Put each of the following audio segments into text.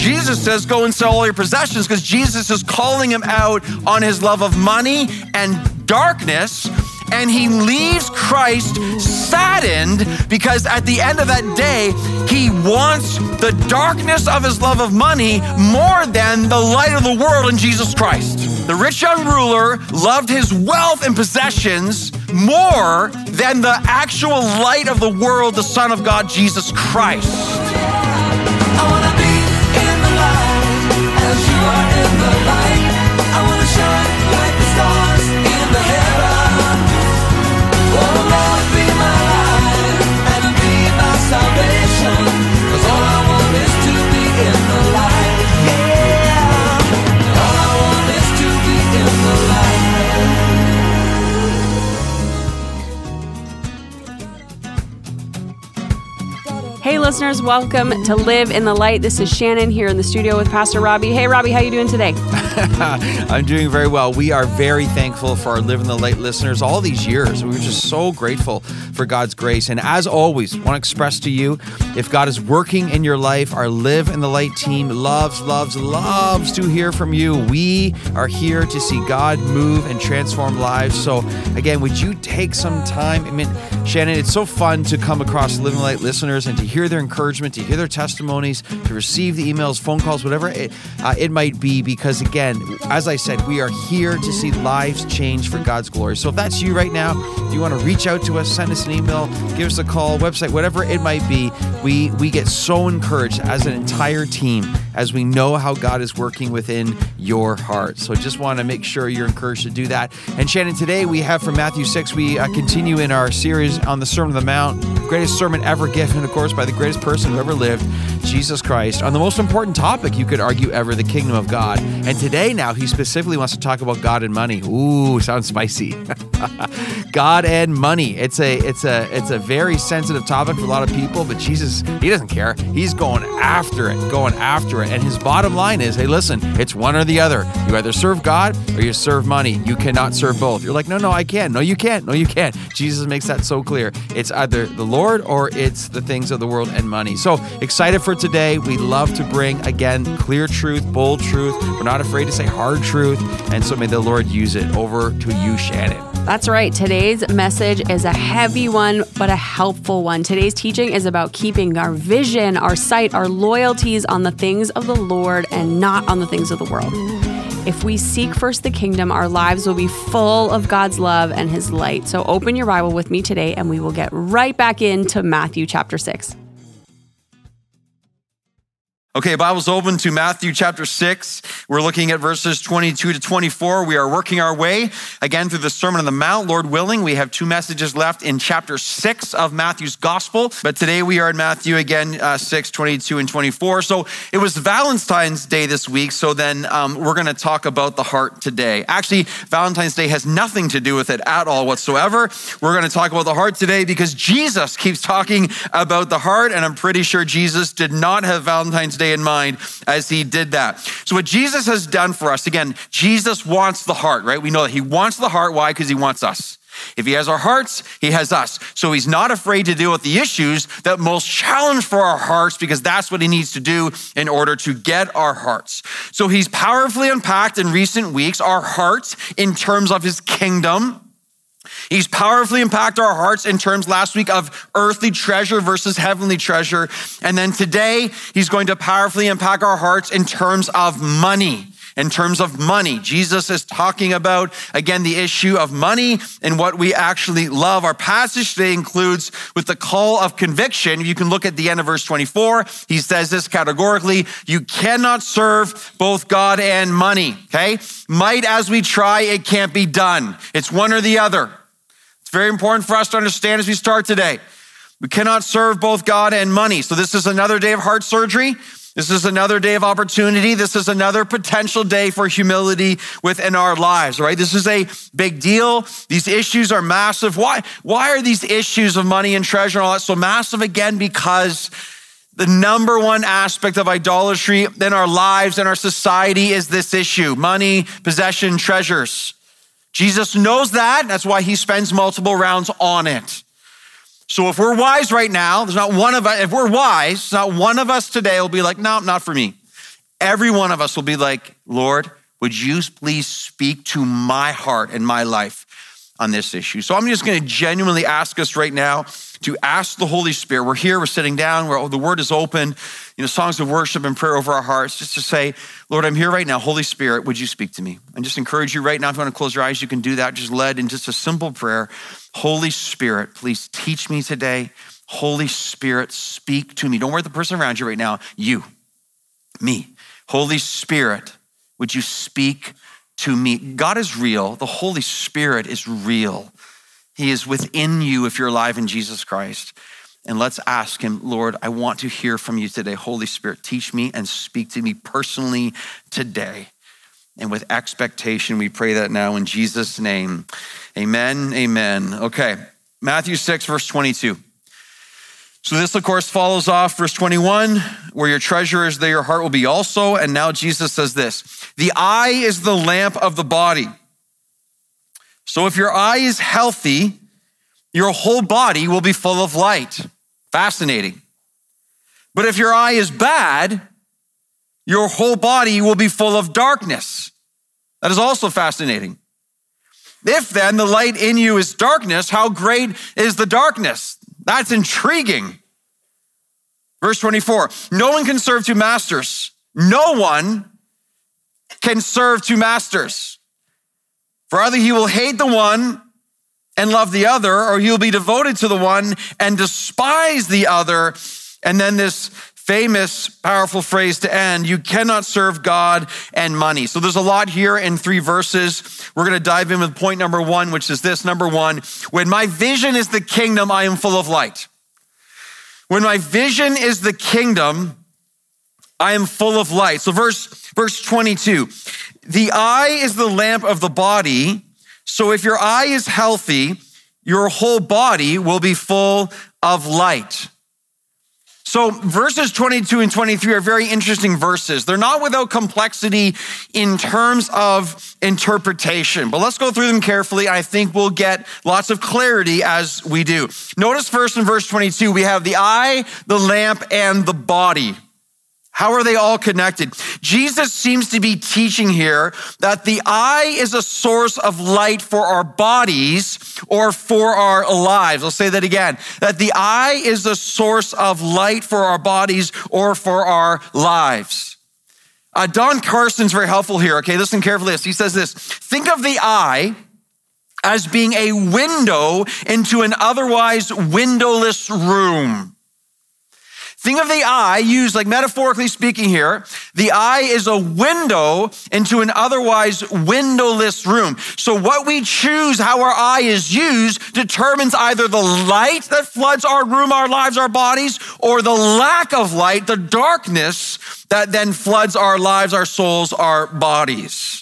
Jesus says, go and sell all your possessions, because Jesus is calling him out on his love of money and darkness. And he leaves Christ saddened because at the end of that day, he wants the darkness of his love of money more than the light of the world in Jesus Christ. The rich young ruler loved his wealth and possessions more than the actual light of the world, the Son of God, Jesus Christ. I wanna be in the light as you are in the light. I wanna shine like the stars in the heaven. Oh Lord, be my light and be my salvation. 'Cause all I want is to be in the light. Yeah. All I want is to be in the light. Hey listeners, welcome to Live in the Light. This is Shannon here in the studio with Pastor Robbie. Hey Robbie, how you doing today? I'm doing very well. We are very thankful for our Live in the Light listeners all these years. We're just so grateful for God's grace. And as always, I want to express to you, if God is working in your life, our Live in the Light team loves to hear from you. We are here to see God move and transform lives. So again, would you take some time? I mean, Shannon, it's so fun to come across Live in the Light listeners and to hear their encouragement, to hear their testimonies, to receive the emails, phone calls, whatever it might be, because again, as I said, we are here to see lives change for God's glory. So if that's you right now, if you want to reach out to us, send us an email, give us a call, website, whatever it might be, we get so encouraged as an entire team as we know how God is working within your heart. So just want to make sure you're encouraged to do that. And Shannon, today we have from Matthew 6, we continue in our series on the Sermon on the Mount, greatest sermon ever given, of course, by the greatest person who ever lived, Jesus Christ, on the most important topic, you could argue ever, the kingdom of God. And today now, he specifically wants to talk about God and money. Ooh, sounds spicy. God and money. It's a very sensitive topic for a lot of people, but Jesus, he doesn't care. He's going after it. And his bottom line is, hey, listen, it's one or the other. You either serve God or you serve money. You cannot serve both. You're like, no, I can. No, you can't. No, you can't. Jesus makes that so clear. It's either the Lord or it's the things of the world and money. So excited for today. We love to bring, again, clear truth, bold truth. We're not afraid to say hard truth. And so may the Lord use it. Over to you, Shannon. That's right. Today's message is a heavy one, but a helpful one. Today's teaching is about keeping our vision, our sight, our loyalties on the things of the Lord and not on the things of the world. If we seek first the kingdom, our lives will be full of God's love and his light. So open your Bible with me today and we will get right back into Matthew chapter 6. Okay, Bible's open to Matthew chapter 6. We're looking at verses 22 to 24. We are working our way again through the Sermon on the Mount. Lord willing, we have 2 messages left in chapter 6 of Matthew's gospel. But today we are in Matthew again, 6, 22 and 24. So it was Valentine's Day this week. So then we're going to talk about the heart today. Actually, Valentine's Day has nothing to do with it at all whatsoever. We're going to talk about the heart today because Jesus keeps talking about the heart. And I'm pretty sure Jesus did not have Valentine's Day in mind as he did that. So what Jesus has done for us, again, Jesus wants the heart, right? We know that he wants the heart. Why? Because he wants us. If he has our hearts, he has us. So he's not afraid to deal with the issues that most challenge for our hearts because that's what he needs to do in order to get our hearts. So he's powerfully unpacked in recent weeks our hearts in terms of his kingdom. He's powerfully impacted our hearts in terms last week of earthly treasure versus heavenly treasure. And then today, he's going to powerfully impact our hearts in terms of money. Jesus is talking about, again, the issue of money and what we actually love. Our passage today includes with the call of conviction. You can look at the end of verse 24. He says this categorically, you cannot serve both God and money, okay? Might as we try, it can't be done. It's one or the other. It's very important for us to understand as we start today. We cannot serve both God and money. So this is another day of heart surgery. This is another day of opportunity. This is another potential day for humility within our lives, right? This is a big deal. These issues are massive. Why are these issues of money and treasure and all that so massive? Again, because the number one aspect of idolatry in our lives and our society is this issue: money, possession, treasures. Jesus knows that. That's why he spends multiple rounds on it. So if we're wise right now, if we're wise, not one of us today will be like, no, not for me. every one of us will be like, Lord, would you please speak to my heart and my life on this issue? So I'm just going to genuinely ask us right now to ask the Holy Spirit. We're here, we're sitting down, the word is open, songs of worship and prayer over our hearts, just to say, Lord, I'm here right now. Holy Spirit, would you speak to me? And just encourage you right now, if you want to close your eyes, you can do that. Just led in just a simple prayer. Holy Spirit, please teach me today. Holy Spirit, speak to me. Don't worry about the person around you right now. You, me. Holy Spirit, would you speak to me? God is real. The Holy Spirit is real. He is within you if you're alive in Jesus Christ. And let's ask him, Lord, I want to hear from you today. Holy Spirit, teach me and speak to me personally today. And with expectation, we pray that now in Jesus' name. Amen, amen. Okay, Matthew 6, verse 22. So this, of course, follows off verse 21, where your treasure is, there your heart will be also. And now Jesus says this, the eye is the lamp of the body. So if your eye is healthy, your whole body will be full of light. Fascinating. But if your eye is bad, your whole body will be full of darkness. That is also fascinating. If then the light in you is darkness, how great is the darkness? That's intriguing. Verse 24, no one can serve two masters. No one can serve two masters. For either he will hate the one and love the other, or he will be devoted to the one and despise the other. And then this famous, powerful phrase to end, you cannot serve God and money. So there's a lot here in 3 verses. We're going to dive in with point number 1, which is this. Number 1, when my vision is the kingdom, I am full of light. When my vision is the kingdom, I am full of light. So verse 22, the eye is the lamp of the body. So if your eye is healthy, your whole body will be full of light. So verses 22 and 23 are very interesting verses. They're not without complexity in terms of interpretation, but let's go through them carefully. I think we'll get lots of clarity as we do. Notice first in verse 22, we have the eye, the lamp, and the body. How are they all connected? Jesus seems to be teaching here that the eye is a source of light for our bodies or for our lives. I'll say that again, that the eye is a source of light for our bodies or for our lives. Don Carson's very helpful here. Okay, listen carefully. He says this, think of the eye as being a window into an otherwise windowless room. Think of the eye, used like metaphorically speaking here, the eye is a window into an otherwise windowless room. So what we choose, how our eye is used, determines either the light that floods our room, our lives, our bodies, or the lack of light, the darkness that then floods our lives, our souls, our bodies.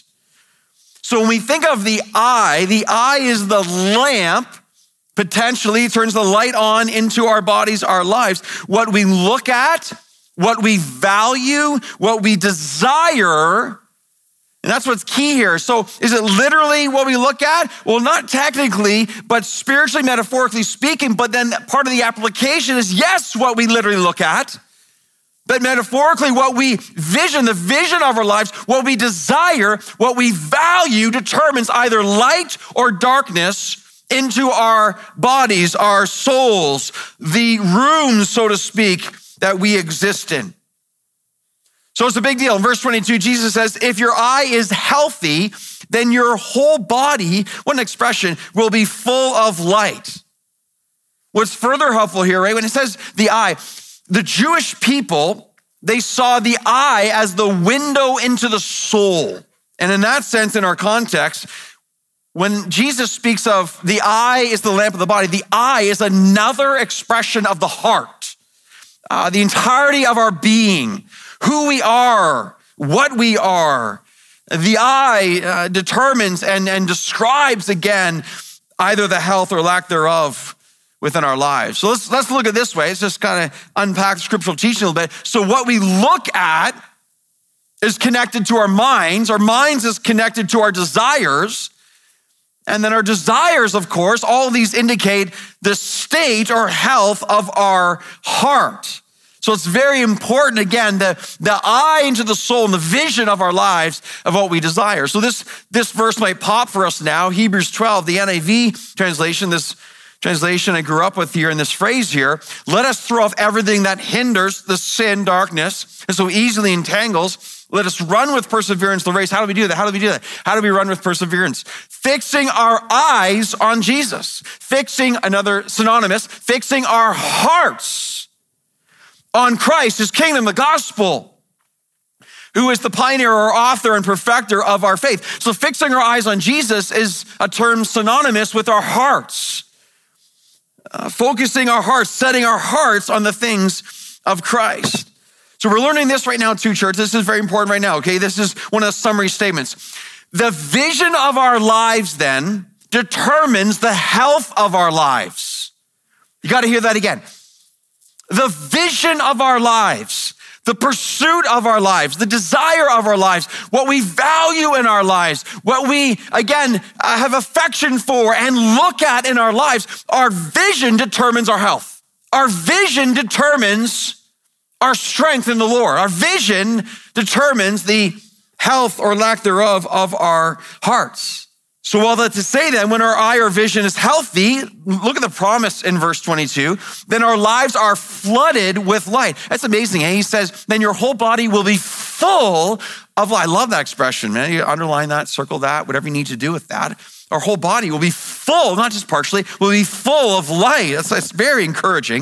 So when we think of the eye is the lamp. Potentially turns the light on into our bodies, our lives. What we look at, what we value, what we desire, and that's what's key here. So is it literally what we look at? Well, not technically, but spiritually, metaphorically speaking, but then part of the application is, yes, what we literally look at, but metaphorically, what we vision, the vision of our lives, what we desire, what we value determines either light or darkness into our bodies, our souls, the rooms, so to speak, that we exist in. So it's a big deal. In verse 22, Jesus says, if your eye is healthy, then your whole body, what an expression, will be full of light. What's further helpful here, right? When it says the eye, the Jewish people, they saw the eye as the window into the soul. And in that sense, in our context, when Jesus speaks of the eye is the lamp of the body, the eye is another expression of the heart, the entirety of our being, who we are, what we are. The eye determines and describes again either the health or lack thereof within our lives. So let's look at it this way. Let's just kind of unpack scriptural teaching a little bit. So what we look at is connected to our minds. Our minds is connected to our desires. And then our desires, of course, all of these indicate the state or health of our heart. So it's very important, again, the eye into the soul and the vision of our lives of what we desire. So this verse might pop for us now. Hebrews 12, the NIV translation, this translation I grew up with here in this phrase here, let us throw off everything that hinders the sin, darkness, and so easily entangles. Let us run with perseverance the race. How do we do that? How do we do that? How do we run with perseverance? Fixing our eyes on Jesus. Fixing, another synonymous, fixing our hearts on Christ, his kingdom, the gospel, who is the pioneer or author and perfecter of our faith. So fixing our eyes on Jesus is a term synonymous with our hearts. Focusing our hearts, setting our hearts on the things of Christ. So we're learning this right now too, church. This is very important right now, okay? This is one of the summary statements. The vision of our lives then determines the health of our lives. You got to hear that again. The vision of our lives, the pursuit of our lives, the desire of our lives, what we value in our lives, what we, again, have affection for and look at in our lives, our vision determines our health. Our vision determines our strength in the Lord. Our vision determines the health or lack thereof of our hearts. So all that to say then, when our eye or vision is healthy, look at the promise in verse 22, then our lives are flooded with light. That's amazing. Eh? He says, then your whole body will be full of light. I love that expression, man. You underline that, circle that, whatever you need to do with that. Our whole body will be full, not just partially, will be full of light. That's very encouraging.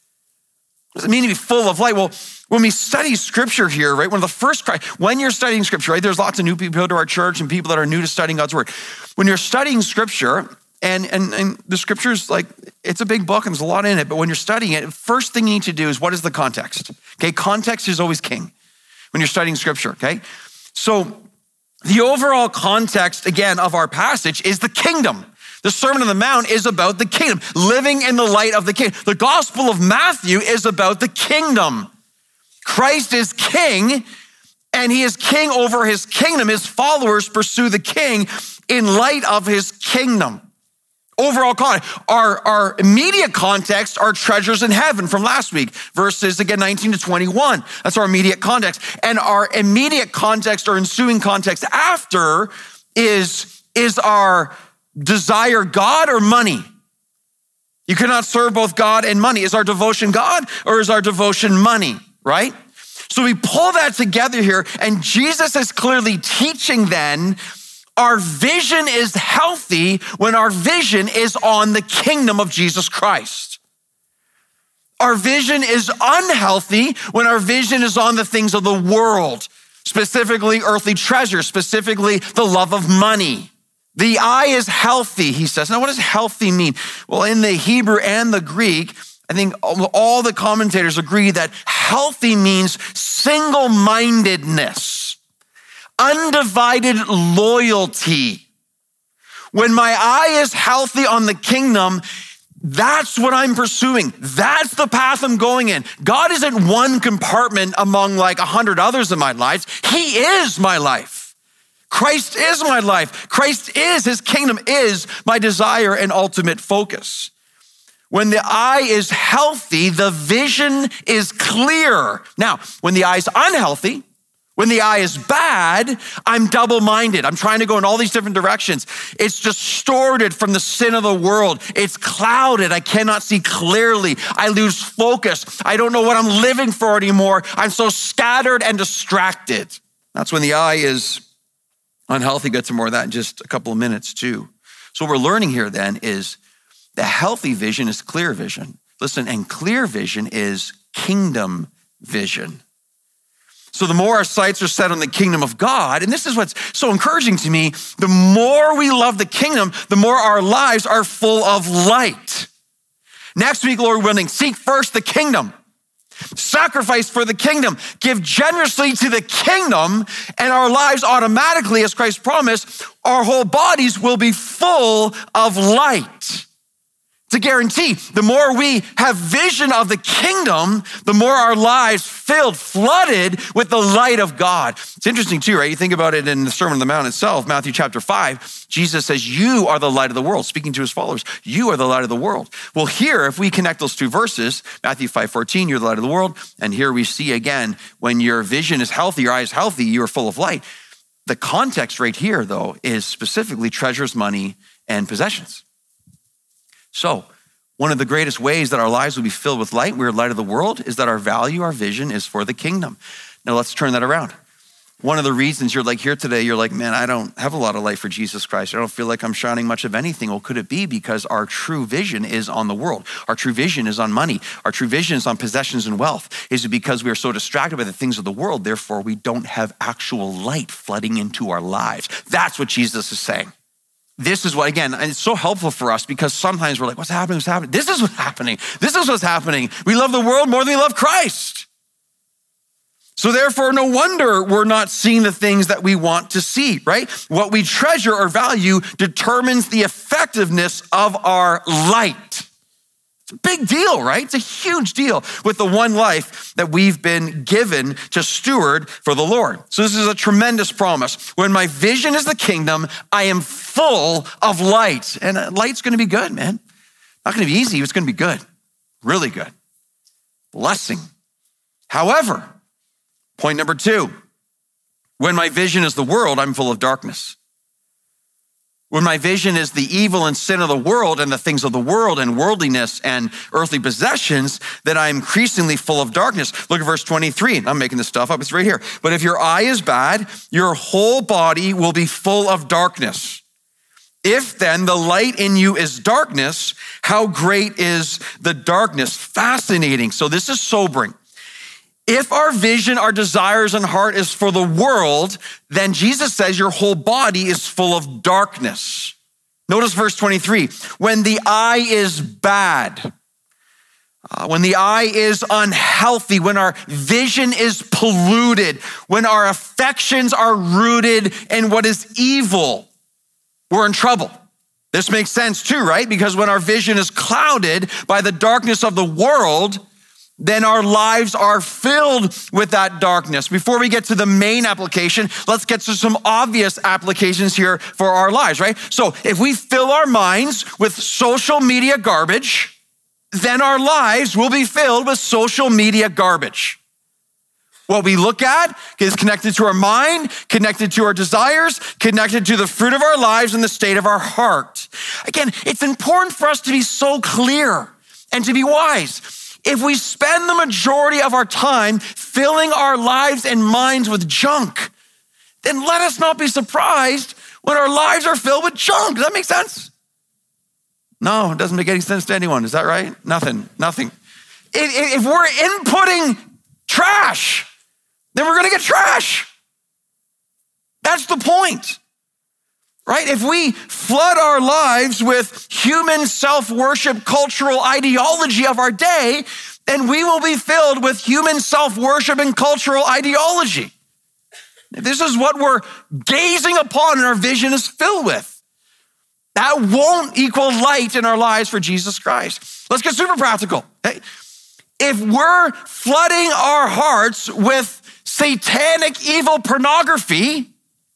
What does it mean to be full of light? Well, when we study scripture here, right, one of the first, when you're studying scripture, right, there's lots of new people to our church and people that are new to studying God's word. When you're studying scripture, and the scripture's like, it's a big book and there's a lot in it, but when you're studying it, first thing you need to do is what is the context? Okay, context is always king when you're studying scripture, okay? So the overall context, again, of our passage is the kingdom. The Sermon on the Mount is about the kingdom, living in the light of the kingdom. The Gospel of Matthew is about the kingdom. Christ is king, and he is king over his kingdom. His followers pursue the king in light of his kingdom. Overall context, our immediate context are treasures in heaven from last week, verses, again, 19 to 21. That's our immediate context. And our immediate context or ensuing context after is our desire God or money? You cannot serve both God and money. Is our devotion God or is our devotion money, right? So we pull that together here, and Jesus is clearly teaching then our vision is healthy when our vision is on the kingdom of Jesus Christ. Our vision is unhealthy when our vision is on the things of the world, specifically earthly treasures, specifically the love of money. The eye is healthy, he says. Now, what does healthy mean? Well, in the Hebrew and the Greek, I think all the commentators agree that healthy means single-mindedness, undivided loyalty. When my eye is healthy on the kingdom, that's what I'm pursuing. That's the path I'm going in. God isn't one compartment among like 100 others in my life. He is my life. Christ is my life. Christ is, his kingdom is my desire and ultimate focus. When the eye is healthy, the vision is clear. Now, when the eye is unhealthy, when the eye is bad, I'm double-minded. I'm trying to go in all these different directions. It's distorted from the sin of the world. It's clouded. I cannot see clearly. I lose focus. I don't know what I'm living for anymore. I'm so scattered and distracted. That's when the eye is unhealthy. Get to more of that in just a couple of minutes too. So what we're learning here then is the healthy vision is clear vision. Listen, and clear vision is kingdom vision. So the more our sights are set on the kingdom of God, and this is what's so encouraging to me, the more we love the kingdom, the more our lives are full of light. Next week, Lord willing, seek first the kingdom. Sacrifice for the kingdom, give generously to the kingdom, and our lives automatically, as Christ promised, our whole bodies will be full of light. It's a guarantee. The more we have vision of the kingdom, the more our lives filled, flooded with the light of God. It's interesting too, right? You think about it in the Sermon on the Mount itself, Matthew chapter 5, Jesus says, you are the light of the world, speaking to his followers. You are the light of the world. Well, here, if we connect those two verses, Matthew 5:14, you're the light of the world. And here we see again, when your vision is healthy, your eye is healthy, you are full of light. The context right here, though, is specifically treasures, money, and possessions. So one of the greatest ways that our lives will be filled with light, we're light of the world, is that our value, our vision is for the kingdom. Now let's turn that around. One of the reasons you're like here today, you're like, man, I don't have a lot of light for Jesus Christ. I don't feel like I'm shining much of anything. Well, could it be because our true vision is on the world? Our true vision is on money. Our true vision is on possessions and wealth. Is it because we are so distracted by the things of the world, therefore we don't have actual light flooding into our lives? That's what Jesus is saying. This is what, again, and it's so helpful for us because sometimes we're like, what's happening? What's happening? This is what's happening. This is what's happening. We love the world more than we love Christ. So therefore, no wonder we're not seeing the things that we want to see, right? What we treasure or value determines the effectiveness of our light. It's a big deal, right? It's a huge deal with the one life that we've been given to steward for the Lord. So this is a tremendous promise. When my vision is the kingdom, I am full of light. And light's gonna be good, man. Not gonna be easy, it's gonna be good. Really good. Blessing. However, point number 2, when my vision is the world, I'm full of darkness. When my vision is the evil and sin of the world and the things of the world and worldliness and earthly possessions, then I'm increasingly full of darkness. Look at verse 23. I'm making this stuff up. It's right here. But if your eye is bad, your whole body will be full of darkness. If then the light in you is darkness, how great is the darkness? Fascinating. So this is sobering. If our vision, our desires, and heart is for the world, then Jesus says your whole body is full of darkness. Notice verse 23. When the eye is bad, when the eye is unhealthy, when our vision is polluted, when our affections are rooted in what is evil, we're in trouble. This makes sense too, right? Because when our vision is clouded by the darkness of the world, then our lives are filled with that darkness. Before we get to the main application, let's get to some obvious applications here for our lives, right? So if we fill our minds with social media garbage, then our lives will be filled with social media garbage. What we look at is connected to our mind, connected to our desires, connected to the fruit of our lives and the state of our heart. Again, it's important for us to be so clear and to be wise. If we spend the majority of our time filling our lives and minds with junk, then let us not be surprised when our lives are filled with junk. Does that make sense? No, it doesn't make any sense to anyone. Is that right? Nothing. If we're inputting trash, then we're gonna get trash. That's the point. Right? If we flood our lives with human self-worship, cultural ideology of our day, then we will be filled with human self-worship and cultural ideology. This is what we're gazing upon and our vision is filled with. That won't equal light in our lives for Jesus Christ. Let's get super practical. Okay? If we're flooding our hearts with satanic evil pornography,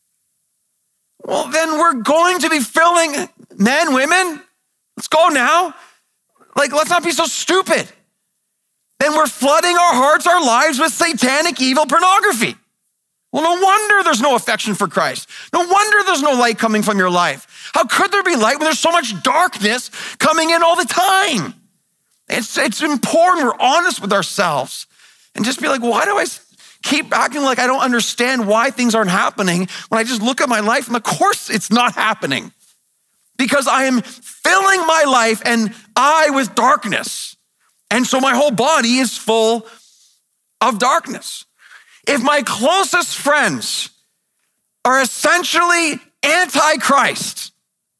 well, then we're going to be filling men, women. Let's go now. Let's not be so stupid. Then we're flooding our hearts, our lives with satanic evil pornography. Well, no wonder there's no affection for Christ. No wonder there's no light coming from your life. How could there be light when there's so much darkness coming in all the time? It's important we're honest with ourselves and just be like, why do I keep acting like I don't understand why things aren't happening when I just look at my life and of course it's not happening because I am filling my life and I with darkness. And so my whole body is full of darkness. If my closest friends are essentially anti-Christ,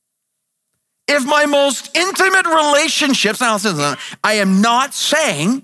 if my most intimate relationships, now listen, I am not saying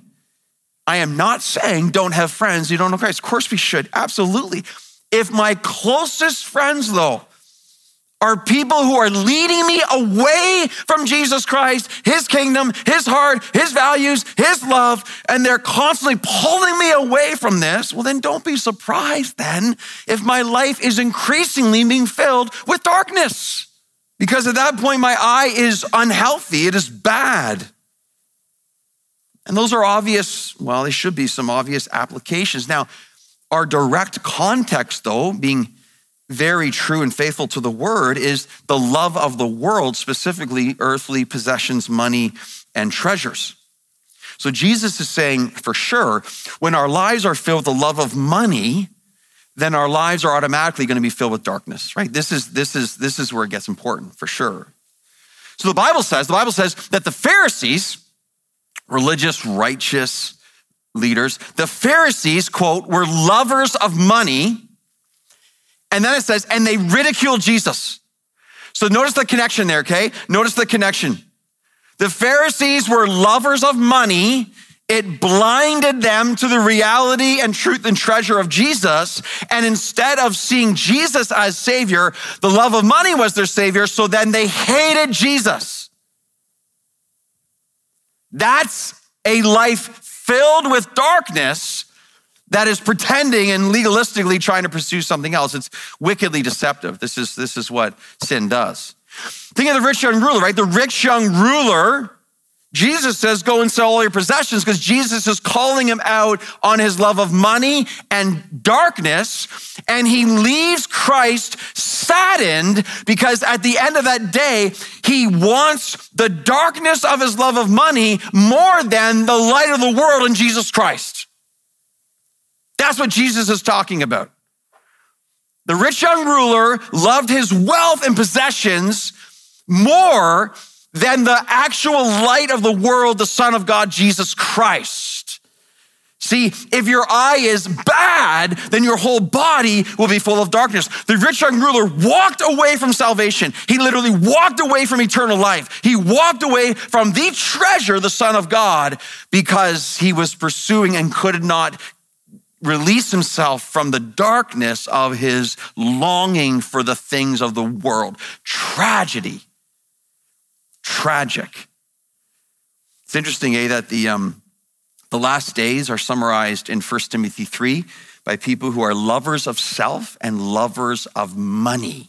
don't have friends you don't know Christ. Of course we should, absolutely. If my closest friends, though, are people who are leading me away from Jesus Christ, his kingdom, his heart, his values, his love, and they're constantly pulling me away from this, well, then don't be surprised then if my life is increasingly being filled with darkness. Because at that point, my eye is unhealthy. It is bad. And those are obvious, well, they should be some obvious applications. Now, our direct context, though, being very true and faithful to the word, is the love of the world, specifically earthly possessions, money, and treasures. So Jesus is saying, for sure, when our lives are filled with the love of money, then our lives are automatically going to be filled with darkness, right? This is where it gets important, for sure. So the Bible says that the Pharisees, religious, righteous leaders, the Pharisees, quote, were lovers of money. And then it says, and they ridiculed Jesus. So notice the connection there, okay? Notice the connection. The Pharisees were lovers of money. It blinded them to the reality and truth and treasure of Jesus. And instead of seeing Jesus as Savior, the love of money was their Savior. So then they hated Jesus. That's a life filled with darkness that is pretending and legalistically trying to pursue something else. It's wickedly deceptive. This is what sin does. Think of the rich young ruler, right? The rich young ruler, Jesus says, go and sell all your possessions, because Jesus is calling him out on his love of money and darkness. And he leaves Christ saddened because at the end of that day, he wants the darkness of his love of money more than the light of the world in Jesus Christ. That's what Jesus is talking about. The rich young ruler loved his wealth and possessions more than the actual light of the world, the Son of God, Jesus Christ. See, if your eye is bad, then your whole body will be full of darkness. The rich young ruler walked away from salvation. He literally walked away from eternal life. He walked away from the treasure, the Son of God, because he was pursuing and could not release himself from the darkness of his longing for the things of the world. Tragedy. Tragic. It's interesting, that the last days are summarized in 1 Timothy 3 by people who are lovers of self and lovers of money.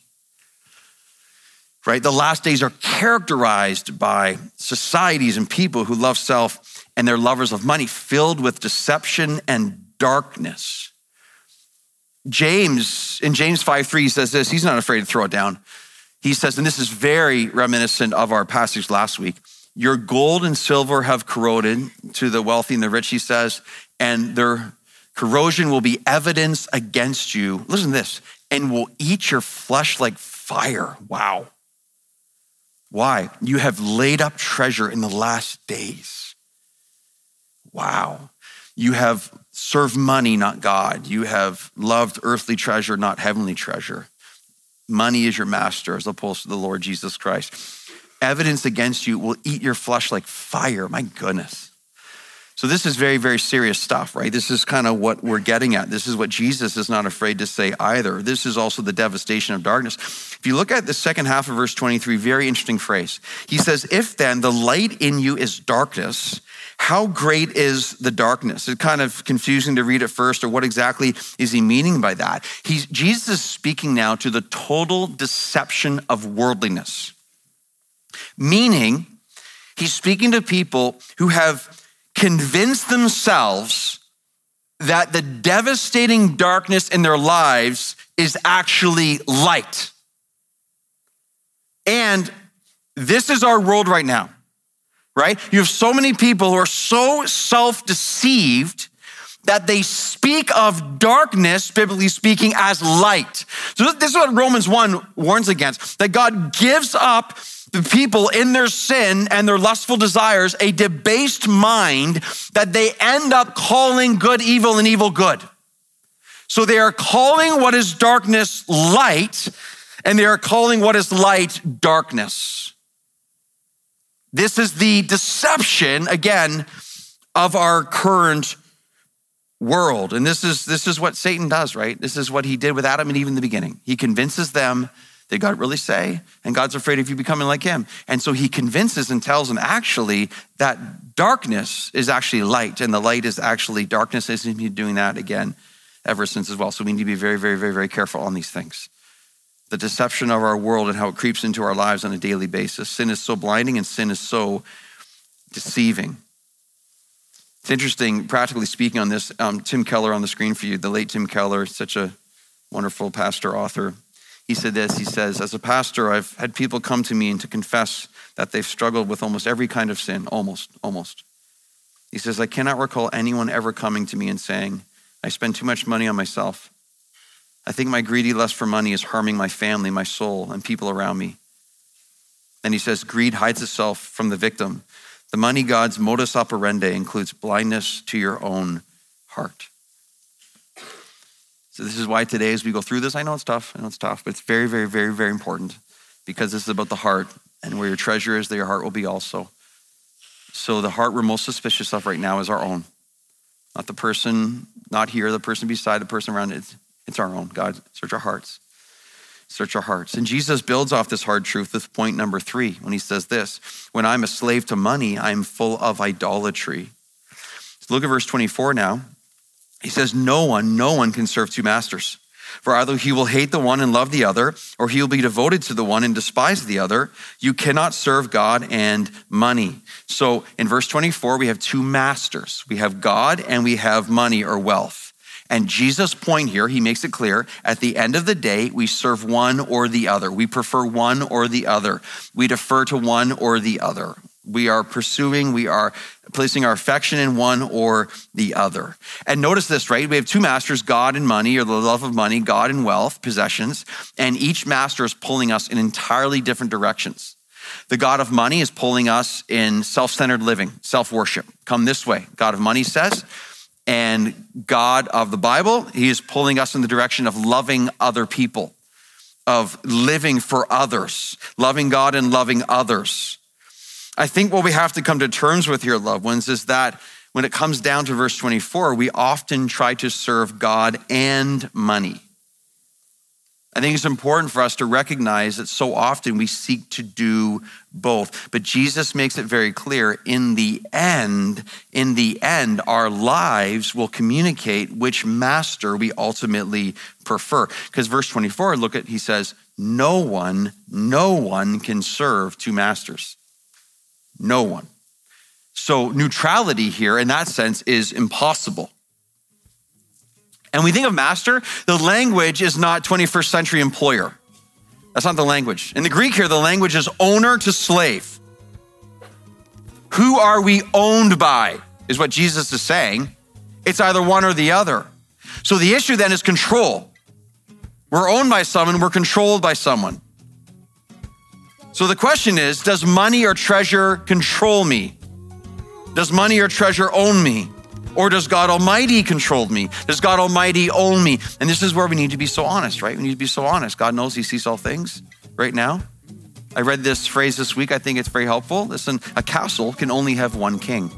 Right? The last days are characterized by societies and people who love self and they're lovers of money, filled with deception and darkness. In James 5:3, he says this. He's not afraid to throw it down. He says, and this is very reminiscent of our passage last week, your gold and silver have corroded to the wealthy and the rich, he says, and their corrosion will be evidence against you. Listen to this, and will eat your flesh like fire. Wow. Why? You have laid up treasure in the last days. Wow. You have served money, not God. You have loved earthly treasure, not heavenly treasure. Money is your master as opposed to the Lord Jesus Christ. Evidence against you will eat your flesh like fire. My goodness. So this is very, very serious stuff, right? This is kind of what we're getting at. This is what Jesus is not afraid to say either. This is also the devastation of darkness. If you look at the second half of verse 23, very interesting phrase. He says, if then the light in you is darkness, how great is the darkness? It's kind of confusing to read at first, or what exactly is he meaning by that? Jesus is speaking now to the total deception of worldliness. Meaning, he's speaking to people who have convinced themselves that the devastating darkness in their lives is actually light. And this is our world right now. Right? You have so many people who are so self-deceived that they speak of darkness, biblically speaking, as light. So this is what Romans 1 warns against, that God gives up the people in their sin and their lustful desires a debased mind that they end up calling good evil and evil good. So they are calling what is darkness light, and they are calling what is light darkness. This is the deception, again, of our current world. And this is what Satan does, right? This is what he did with Adam and Eve in the beginning. He convinces them Did God really say? And God's afraid of you becoming like him. And so he convinces and tells him actually that darkness is actually light and the light is actually darkness. Isn't he doing that again ever since as well? So we need to be very, very, very, very careful on these things. The deception of our world and how it creeps into our lives on a daily basis. Sin is so blinding and sin is so deceiving. It's interesting, practically speaking on this, Tim Keller on the screen for you, the late Tim Keller, such a wonderful pastor, author. He said this, he says, as a pastor, I've had people come to me and to confess that they've struggled with almost every kind of sin, almost. He says, I cannot recall anyone ever coming to me and saying, I spend too much money on myself. I think my greedy lust for money is harming my family, my soul, and people around me. And he says, greed hides itself from the victim. The money god's modus operandi includes blindness to your own heart. So this is why today as we go through this, I know it's tough, but it's very, very, very, very important because this is about the heart, and where your treasure is, there your heart will be also. So the heart we're most suspicious of right now is our own. Not the person, not here, the person beside, the person around it. It's our own. God, search our hearts. Search our hearts. And Jesus builds off this hard truth with point number 3 when he says this, when I'm a slave to money, I'm full of idolatry. So look at verse 24 now. He says, no one can serve two masters. For either he will hate the one and love the other, or he will be devoted to the one and despise the other. You cannot serve God and money. So in verse 24, we have two masters. We have God and we have money or wealth. And Jesus' point here, he makes it clear, at the end of the day, we serve one or the other. We prefer one or the other. We defer to one or the other. We are placing our affection in one or the other. And notice this, right? We have two masters, God and money, or the love of money, God and wealth, possessions, and each master is pulling us in entirely different directions. The God of money is pulling us in self-centered living, self-worship. Come this way, God of money says. And God of the Bible, he is pulling us in the direction of loving other people, of living for others, loving God and loving others. I think what we have to come to terms with here, loved ones, is that when it comes down to verse 24, we often try to serve God and money. I think it's important for us to recognize that so often we seek to do both. But Jesus makes it very clear, in the end, our lives will communicate which master we ultimately prefer. Because verse 24, he says, no one can serve two masters. No one. So neutrality here in that sense is impossible. And we think of master, the language is not 21st century employer. That's not the language. In the Greek here, the language is owner to slave. Who are we owned by is what Jesus is saying. It's either one or the other. So the issue then is control. We're owned by someone, we're controlled by someone. So the question is, does money or treasure control me? Does money or treasure own me? Or does God Almighty control me? Does God Almighty own me? And this is where we need to be so honest, right? We need to be so honest. God knows he sees all things right now. I read this phrase this week. I think it's very helpful. Listen, a castle can only have one king.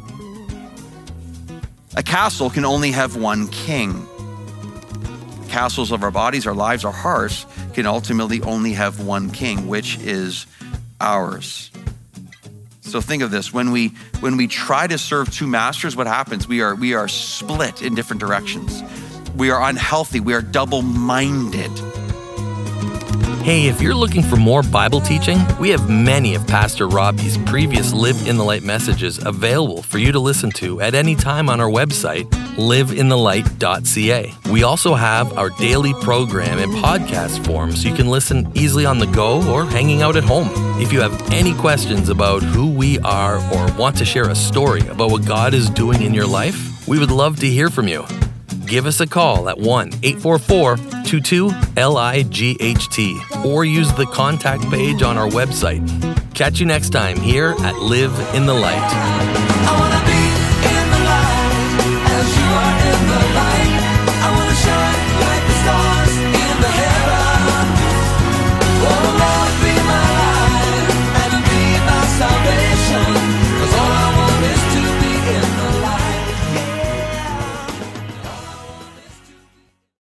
A castle can only have one king. Castles of our bodies, our lives, our hearts can ultimately only have one king, which is ours. So think of this, when we try to serve two masters, what happens? We are split in different directions. We are unhealthy, we are double-minded. Hey, if you're looking for more Bible teaching, we have many of Pastor Robbie's previous Live in the Light messages available for you to listen to at any time on our website, liveinthelight.ca. We also have our daily program in podcast form so you can listen easily on the go or hanging out at home. If you have any questions about who we are or want to share a story about what God is doing in your life, we would love to hear from you. Give us a call at 1-844-22-LIGHT or use the contact page on our website. Catch you next time here at Live in the Light. I wanna be